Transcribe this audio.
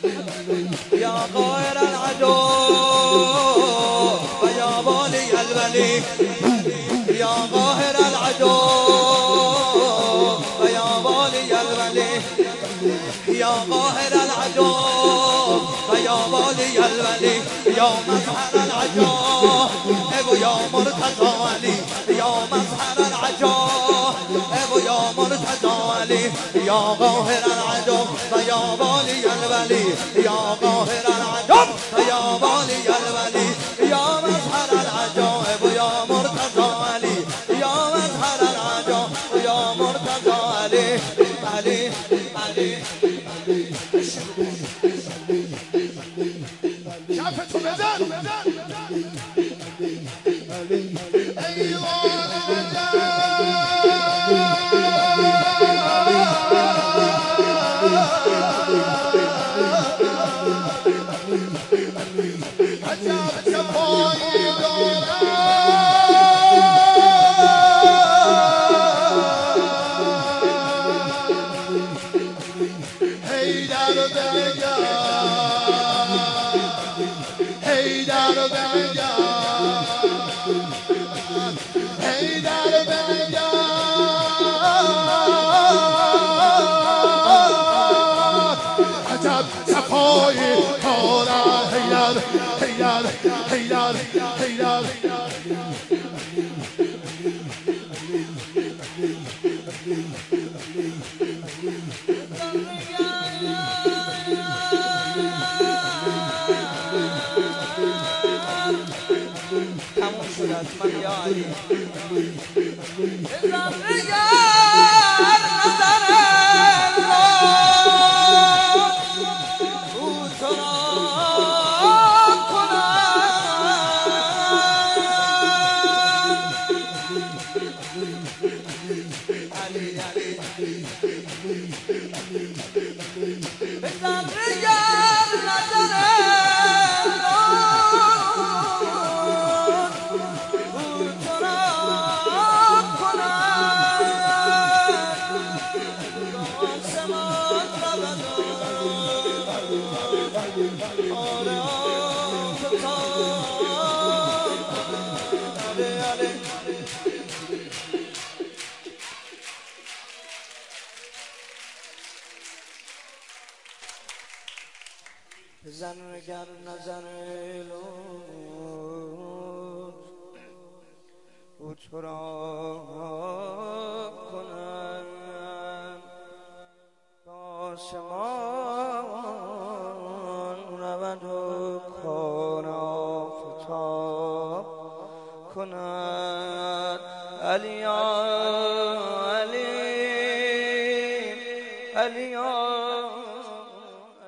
یا قاهر العدو و یا والی الولی یا قاهر العدو و یا والی الولی یا قاهر العدو و یا والی الولی یا مظهر العجائب و یا مرتضی علی یا مظهر العجائب و یا مرتضی علی یا قاهر العدو و یا والی الولی یا قاهر العدو و یا والی الولی یا مظهر العجائب و یا مرتضی علی یا مظهر العجائب و یا مرتضی علی علی علی کفتو بزن تموم شد از من یا علی زن گر نظر لطف او تو را کنند آسمان رود و کار آفتاب کند علی علی علی